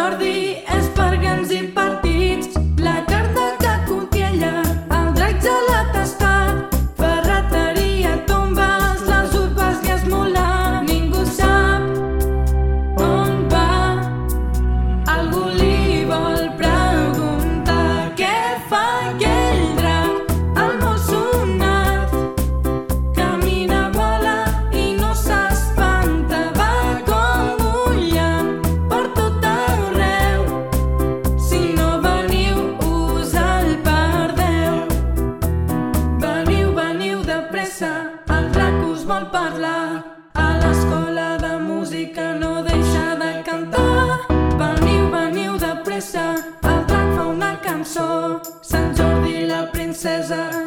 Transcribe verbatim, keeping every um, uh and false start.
Jordi és per grans i partits, la carta que cutiella, el drac gelat estat, ferreteria, tombes, les urpes i esmolar. Ningú sap on va, algú li vol preguntar què fa aquell drac, el molt sonat. Camina, vola i no s'espanta, va com un llamp per tot arreu. Si no veniu us el perdeu. Veniu, veniu de pressa, el drac us vol parlar. A l'escola de música no deixa de cantar. Veniu, veniu de pressa, el drac fa una cançó. Sant Jordi i la princesa